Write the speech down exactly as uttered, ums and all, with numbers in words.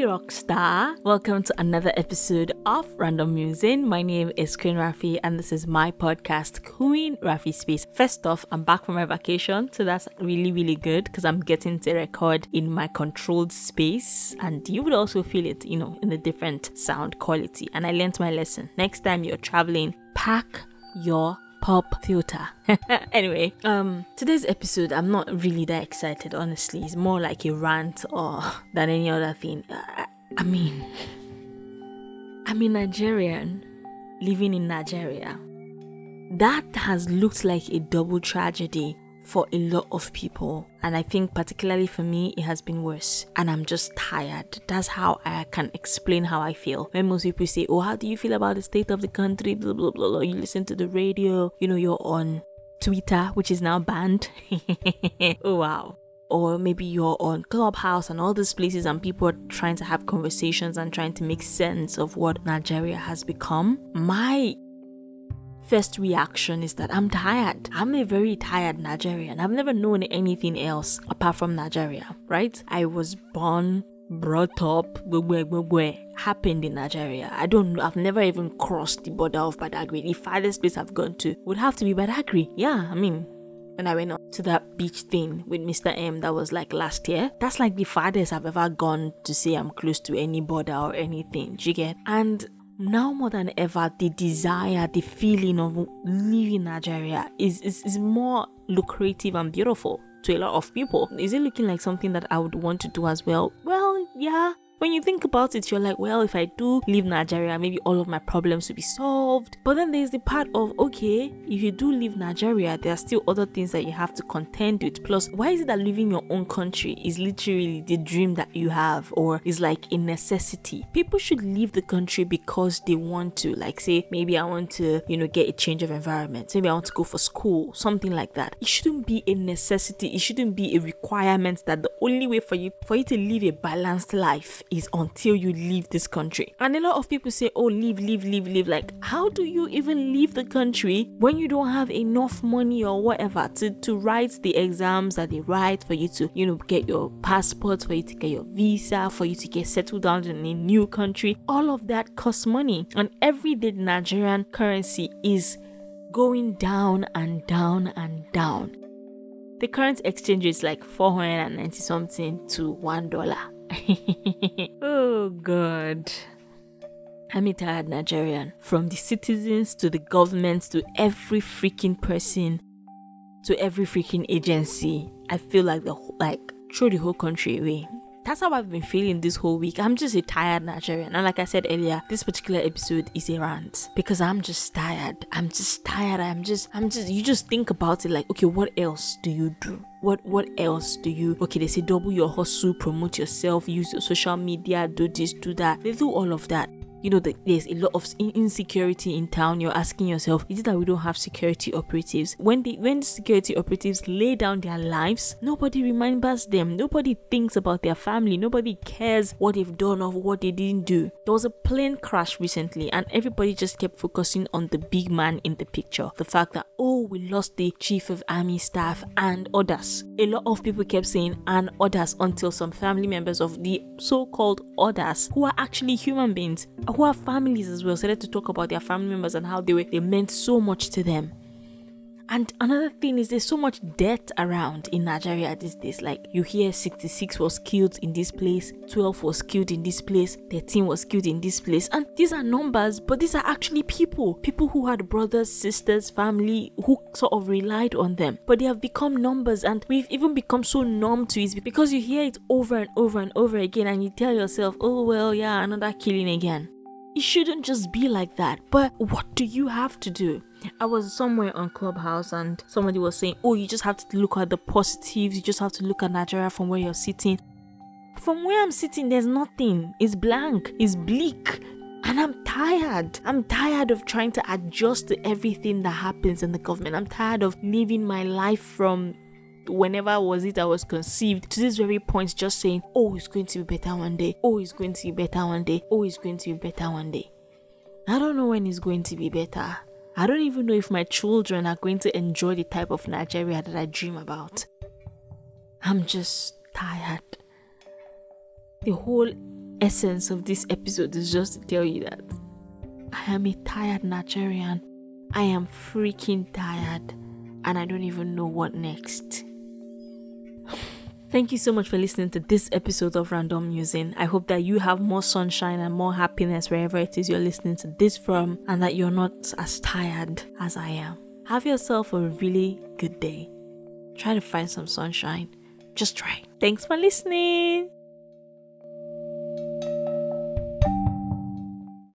Rockstar. Welcome to another episode of Random Musing. My name is Queen Rafi and this is my podcast, Queen Rafi Space. First off, I'm back from my vacation, so that's really, really good because I'm getting to record in my controlled space and you would also feel it, you know, in a different sound quality. And I learned my lesson. Next time you're traveling, pack your pop filter. Anyway, um today's episode, I'm not really that excited, honestly. It's more like a rant or than any other thing. I, I mean I'm a Nigerian living in Nigeria. That has looked like a double tragedy for a lot of people, and I think particularly for me it has been worse, and I'm just tired. That's how I can explain how I feel. When most people say, oh, how do you feel about the state of the country, blah blah blah blah, you listen to the radio, you know, you're on Twitter, which is now banned. Oh wow. Or maybe you're on Clubhouse and all these places and people are trying to have conversations and trying to make sense of what Nigeria has become. My first reaction is that I'm tired. I'm a very tired Nigerian. I've never known anything else apart from Nigeria, right? I was born, brought up, happened in Nigeria. I don't know. I've never even crossed the border of Badagry. The farthest place I've gone to would have to be Badagry. Yeah, I mean, when I went up to that beach thing with Mister M, that was like last year. That's like the farthest I've ever gone to say I'm close to any border or anything. Do you get? And now more than ever, the desire, the feeling of leaving Nigeria is, is, is more lucrative and beautiful to a lot of people. Is it looking like something that I would want to do as well? Well, yeah. When you think about it, you're like, well, if I do leave Nigeria, maybe all of my problems will be solved. But then there's the part of, okay, if you do leave Nigeria, there are still other things that you have to contend with. Plus, why is it that leaving your own country is literally the dream that you have, or is like a necessity? People should leave the country because they want to. Like, say, maybe I want to, you know, get a change of environment. Maybe I want to go for school, something like that. It shouldn't be a necessity. It shouldn't be a requirement that the only way for you for you to live a balanced life is until you leave this country. And a lot of people say, oh, leave, leave, leave, leave. Like, how do you even leave the country when you don't have enough money or whatever to, to write the exams that they write for you to, you know, get your passport, for you to get your visa, for you to get settled down in a new country? All of that costs money. And everyday Nigerian currency is going down and down and down. The current exchange is like four hundred ninety something to one dollar. Oh God. I'm a tired Nigerian. From the citizens to the government to every freaking person to every freaking agency, I feel like the like throw the whole country away. That's how I've been feeling this whole week. I'm just a tired Nigerian. And like I said earlier, this particular episode is a rant because I'm just tired. I'm just tired. I'm just, I'm just, you just think about it like, okay, what else do you do? What what else do you, okay, they say double your hustle, promote yourself, use your social media, do this, do that. They do all of that. You know, the, there's a lot of insecurity in town. You're asking yourself, is it that we don't have security operatives? When the when the security operatives lay down their lives, nobody remembers them. Nobody thinks about their family. Nobody cares what they've done or what they didn't do. There was a plane crash recently and everybody just kept focusing on the big man in the picture. The fact that, oh, we lost the chief of army staff and others. A lot of people kept saying and others until some family members of the so-called others, who are actually human beings, who have families as well, started to talk about their family members and how they were they meant so much to them. And another thing is there's so much death around in Nigeria these days. Like, you hear sixty-six was killed in this place, twelve was killed in this place, thirteen was killed in this place. And these are numbers, but these are actually people. People who had brothers, sisters, family, who sort of relied on them. But they have become numbers and we've even become so numb to it because you hear it over and over and over again and you tell yourself, oh well, yeah, another killing again. It shouldn't just be like that. But what do you have to do? I was somewhere on Clubhouse and somebody was saying, oh, you just have to look at the positives. You just have to look at Nigeria from where you're sitting. From where I'm sitting, there's nothing. It's blank. It's bleak. And I'm tired. I'm tired of trying to adjust to everything that happens in the government. I'm tired of living my life from whenever was it I was conceived to this very point, just saying, oh, it's going to be better one day. Oh, it's going to be better one day. Oh, it's going to be better one day. I don't know when it's going to be better. I don't even know if my children are going to enjoy the type of Nigeria that I dream about. I'm just tired. The whole essence of this episode is just to tell you that I am a tired Nigerian. I am freaking tired, and I don't even know what next. Thank you so much for listening to this episode of Random Musing. I hope that you have more sunshine and more happiness wherever it is you're listening to this from, and that you're not as tired as I am. Have yourself a really good day. Try to find some sunshine. Just try. Thanks for listening.